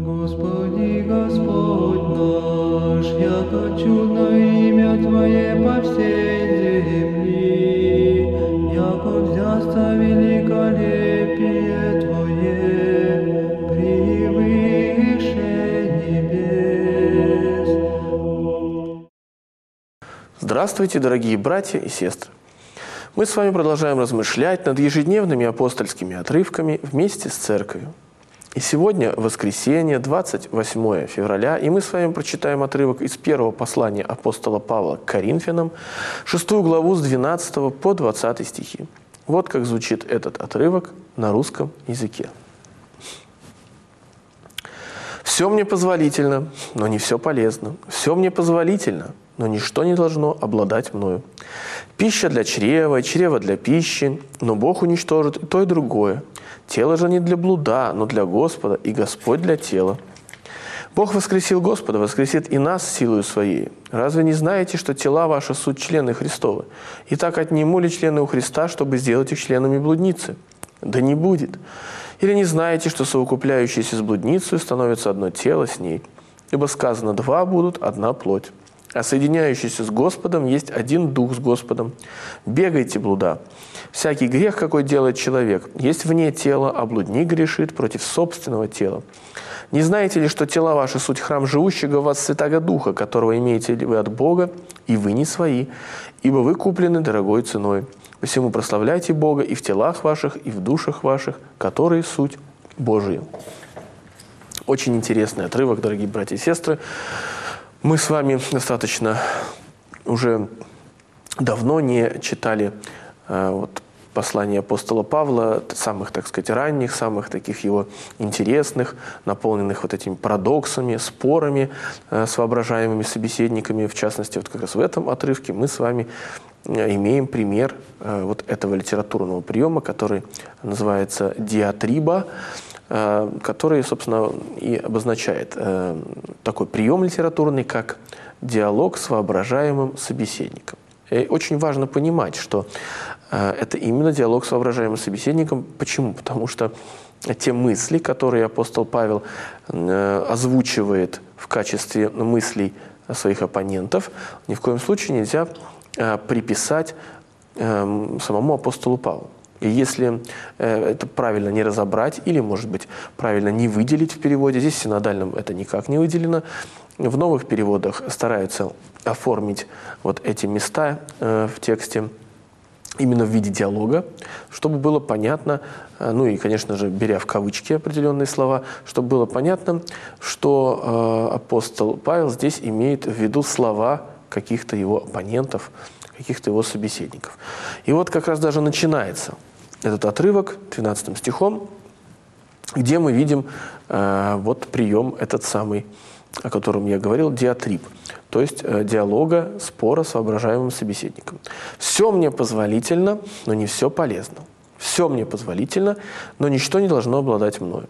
Господи, Господь наш, яко чудно имя Твое по всей земли, яко взясться великолепие Твое превыше небес. Здравствуйте, дорогие братья и сестры! Мы с вами продолжаем размышлять над ежедневными апостольскими отрывками вместе с Церковью. И сегодня воскресенье, 28 февраля, и мы с вами прочитаем отрывок из первого послания апостола Павла к Коринфянам, 6 главу с 12 по 20 стихи. Вот как звучит этот отрывок на русском языке. «Все мне позволительно, но не все полезно. Все мне позволительно, но ничто не должно обладать мною. Пища для чрева, чрево для пищи, но Бог уничтожит и то, и другое. Тело же не для блуда, но для Господа, и Господь для тела. Бог воскресил Господа, воскресит и нас силою Своей. Разве не знаете, что тела ваши суть члены Христовы? Итак, отниму ли члены у Христа, чтобы сделать их членами блудницы? Да не будет. Или не знаете, что совокупляющиеся с блудницей становится одно тело с ней? Ибо сказано, два будут, одна плоть. А соединяющийся с Господом есть один дух с Господом. Бегайте, блуда. Всякий грех, какой делает человек, есть вне тела, а блудник грешит против собственного тела. Не знаете ли, что тела ваши суть храм живущего в вас Святаго Духа, которого имеете ли вы от Бога, и вы не свои, ибо вы куплены дорогой ценой. Посему прославляйте Бога и в телах ваших, и в душах ваших, которые суть Божия». Очень интересный отрывок, дорогие братья и сестры. Мы с вами достаточно уже давно не читали послание апостола Павла, самых, так сказать, ранних, самых таких его интересных, наполненных вот этими парадоксами, спорами с воображаемыми собеседниками. В частности, вот как раз в этом отрывке мы с вами имеем пример вот этого литературного приема, который называется диатриба, который, собственно, и обозначает такой прием литературный, как диалог с воображаемым собеседником. И очень важно понимать, что это именно диалог с воображаемым собеседником. Почему? Потому что те мысли, которые апостол Павел озвучивает в качестве мыслей своих оппонентов, ни в коем случае нельзя приписать самому апостолу Павлу. И если это правильно не разобрать или, может быть, правильно не выделить в переводе, здесь в синодальном это никак не выделено, в новых переводах стараются оформить вот эти места в тексте именно в виде диалога, чтобы было понятно, ну и, конечно же, беря в кавычки определенные слова, чтобы было понятно, что апостол Павел здесь имеет в виду слова каких-то его оппонентов, каких-то его собеседников. И вот как раз даже начинается этот отрывок 12 стихом, где мы видим вот прием этот самый, о котором я говорил, диатриб, то есть диалога, спора с воображаемым собеседником. «Все мне позволительно, но не все полезно. Все мне позволительно, но ничто не должно обладать мною».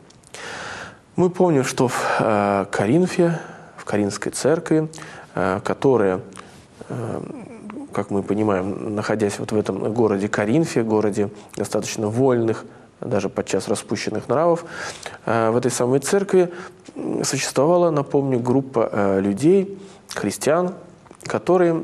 Мы помним, что в Коринфе, в Коринфской церкви, которая, как мы понимаем, находясь вот в этом городе Коринфе, городе достаточно вольных, даже подчас распущенных нравов, в этой самой церкви существовала, напомню, группа людей, христиан, которые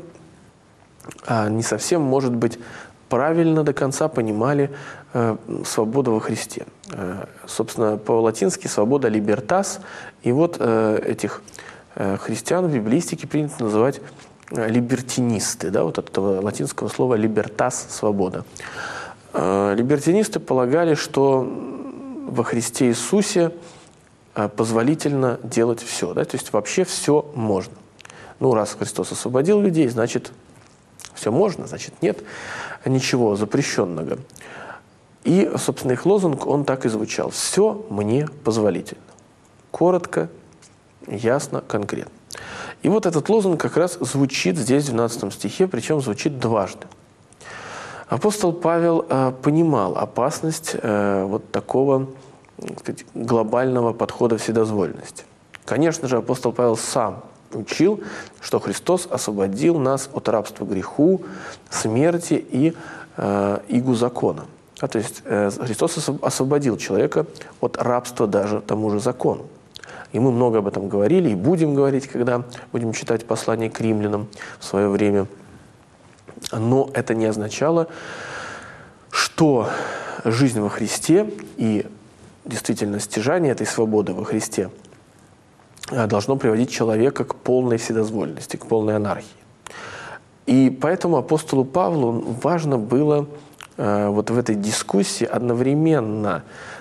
не совсем, может быть, правильно до конца понимали свободу во Христе. Собственно, по-латински «свобода» «libertas», и вот этих христиан в библистике принято называть либертинисты, да, вот от этого латинского слова «libertas» – «свобода». Либертинисты полагали, что во Христе Иисусе позволительно делать все, да, то есть вообще все можно. Ну, раз Христос освободил людей, значит, все можно, значит, нет ничего запрещенного. И, собственно, их лозунг, он так и звучал: «Все мне позволительно». Коротко, ясно, конкретно. И вот этот лозунг как раз звучит здесь в 12 стихе, причем звучит дважды. Апостол Павел понимал опасность вот такого, так сказать, глобального подхода вседозволенности. Конечно же, апостол Павел сам учил, что Христос освободил нас от рабства греху, смерти и игу закона. То есть Христос освободил человека от рабства даже тому же закону. И мы много об этом говорили, и будем говорить, когда будем читать послание к римлянам в свое время. Но это не означало, что жизнь во Христе и действительно стяжание этой свободы во Христе должно приводить человека к полной вседозволенности, к полной анархии. И поэтому апостолу Павлу важно было вот в этой дискуссии одновременно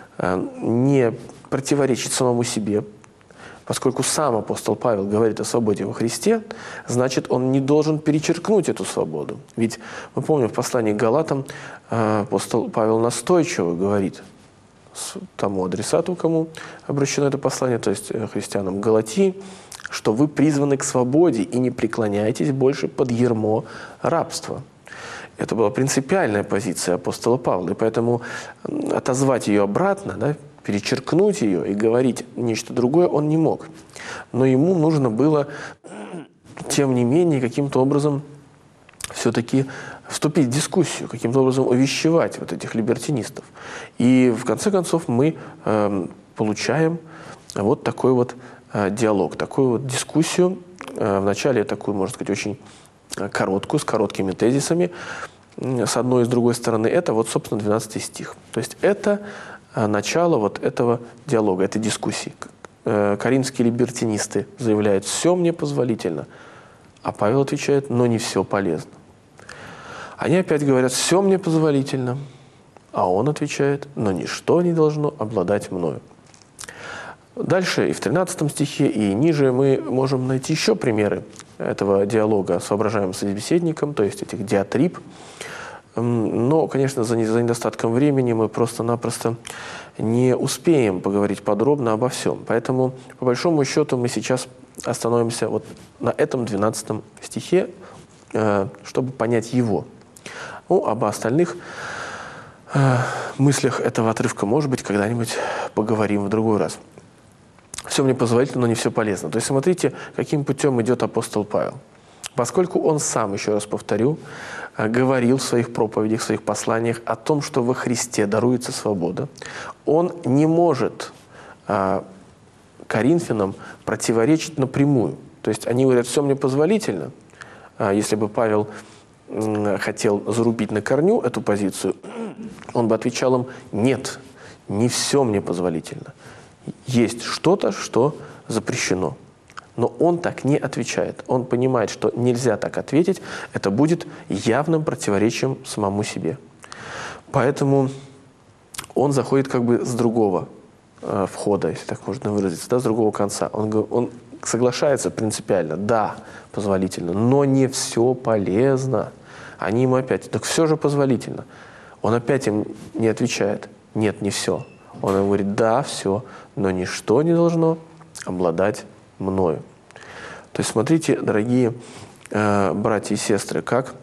не противоречить самому себе, поскольку сам апостол Павел говорит о свободе во Христе, значит, он не должен перечеркнуть эту свободу. Ведь мы помним, в послании к Галатам апостол Павел настойчиво говорит тому адресату, кому обращено это послание, то есть христианам Галатии, что вы призваны к свободе и не преклоняйтесь больше под ярмо рабства. Это была принципиальная позиция апостола Павла, и поэтому отозвать ее обратно, да, перечеркнуть ее и говорить нечто другое он не мог. Но ему нужно было, тем не менее, каким-то образом все-таки вступить в дискуссию, каким-то образом увещевать вот этих либертинистов. И в конце концов мы получаем вот такой вот диалог, такую вот дискуссию, вначале такую, можно сказать, очень короткую, с короткими тезисами, с одной и с другой стороны. Это вот, собственно, 12 стих. То есть это начало вот этого диалога, этой дискуссии. Коринфские либертинисты заявляют: «Все мне позволительно», а Павел отвечает: «Но не все полезно». Они опять говорят: «Все мне позволительно», а он отвечает: «Но ничто не должно обладать мною». Дальше и в 13 стихе, и ниже мы можем найти еще примеры этого диалога с воображаемым собеседником, то есть этих диатриб. Но, конечно, за недостатком времени мы просто-напросто не успеем поговорить подробно обо всем. Поэтому, по большому счету, мы сейчас остановимся вот на этом 12 стихе, чтобы понять его. Ну, об остальных мыслях этого отрывка, может быть, когда-нибудь поговорим в другой раз. Все мне позволительно, но не все полезно. То есть смотрите, каким путем идет апостол Павел. Поскольку он сам, еще раз повторю, говорил в своих проповедях, в своих посланиях о том, что во Христе даруется свобода, он не может коринфянам противоречить напрямую. То есть они говорят: «Все мне позволительно». Если бы Павел хотел зарубить на корню эту позицию, он бы отвечал им: «Нет, не все мне позволительно. Есть что-то, что запрещено». Но он так не отвечает. Он понимает, что нельзя так ответить. Это будет явным противоречием самому себе. Поэтому он заходит как бы с другого входа, если так можно выразиться, да, с другого конца. Он соглашается принципиально: да, позволительно, но не все полезно. Они ему опять: так все же позволительно. Он опять им не отвечает: нет, не все. Он им говорит: да, все, но ничто не должно обладать мною. То есть смотрите, дорогие братья и сестры, как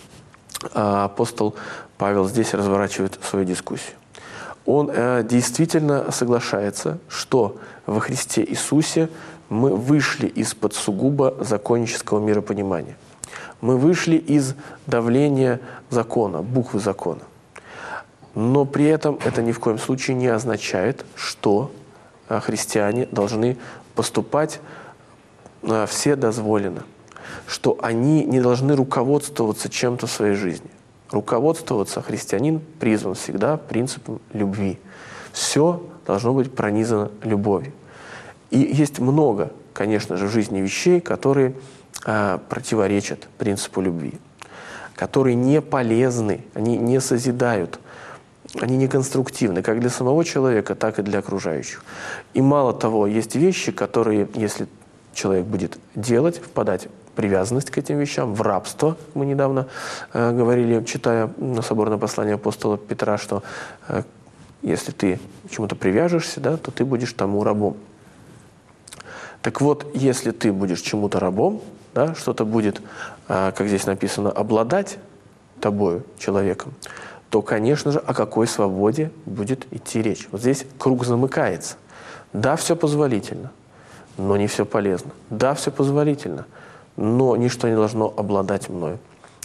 апостол Павел здесь разворачивает свою дискуссию. Он действительно соглашается, что во Христе Иисусе мы вышли из-под сугубо законнического миропонимания. Мы вышли из давления закона, буквы закона. Но при этом это ни в коем случае не означает, что христиане должны поступать вседозволенно, что они не должны руководствоваться чем-то в своей жизни. Руководствоваться христианин призван всегда принципом любви. Все должно быть пронизано любовью. И есть много, конечно же, в жизни вещей, которые противоречат принципу любви, которые не полезны, они не созидают, они не конструктивны как для самого человека, так и для окружающих. И мало того, есть вещи, которые, если человек будет делать, впадать в привязанность к этим вещам, в рабство. Мы недавно говорили, читая на соборное послание апостола Петра, что если ты к чему-то привяжешься, да, то ты будешь тому рабом. Так вот, если ты будешь чему-то рабом, да, что-то будет, как здесь написано, обладать тобою, человеком, то, конечно же, о какой свободе будет идти речь. Вот здесь круг замыкается. Да, все позволительно, но не все полезно. Да, все позволительно, но ничто не должно обладать мною.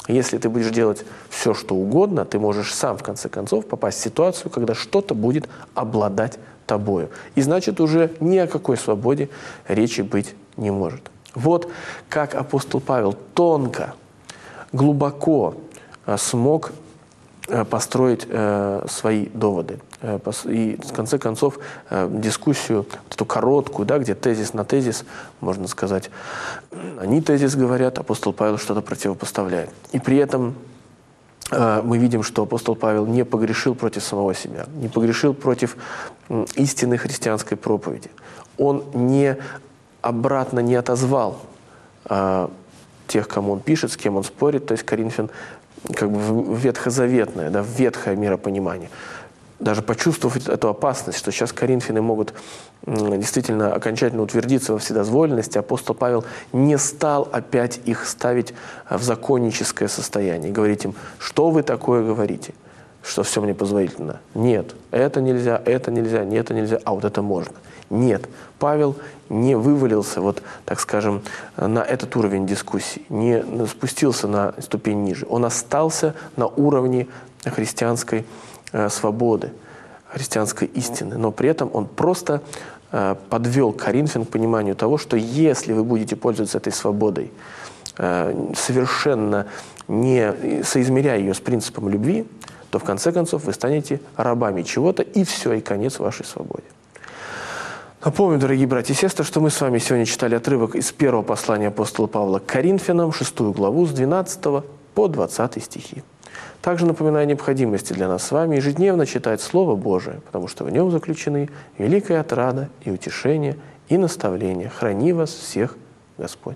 Если ты будешь делать все, что угодно, ты можешь сам, в конце концов, попасть в ситуацию, когда что-то будет обладать тобою. И значит, уже ни о какой свободе речи быть не может. Вот как апостол Павел тонко, глубоко смог построить свои доводы. И, в конце концов, дискуссию, эту короткую, да, где тезис на тезис, можно сказать, они тезис говорят, апостол Павел что-то противопоставляет. И при этом мы видим, что апостол Павел не погрешил против самого себя, не погрешил против истинной христианской проповеди. Он обратно не отозвал тех, кому он пишет, с кем он спорит, то есть Коринфян как бы в ветхозаветное, да, в ветхое миропонимание. Даже почувствовав эту опасность, что сейчас коринфяне могут действительно окончательно утвердиться во вседозволенности, апостол Павел не стал опять их ставить в законническое состояние, говорить им, что вы такое говорите, что все мне позволительно. Нет, это нельзя, не это нельзя, а вот это можно. Нет, Павел не вывалился, вот, так скажем, на этот уровень дискуссии, не спустился на ступень ниже. Он остался на уровне христианской свободы, христианской истины. Но при этом он просто подвел коринфян к пониманию того, что если вы будете пользоваться этой свободой, совершенно не соизмеряя ее с принципом любви, то в конце концов вы станете рабами чего-то, и все, и конец вашей свободе. Напомню, дорогие братья и сестры, что мы с вами сегодня читали отрывок из первого послания апостола Павла к Коринфянам, 6 главу, с 12 по 20 стихи. Также напоминаю о необходимости для нас с вами ежедневно читать Слово Божие, потому что в нем заключены великая отрада и утешение, и наставление. Храни вас всех Господь.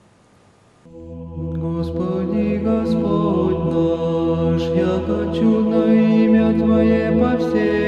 Господи, Господь наш, яко чудно имя Твое по всей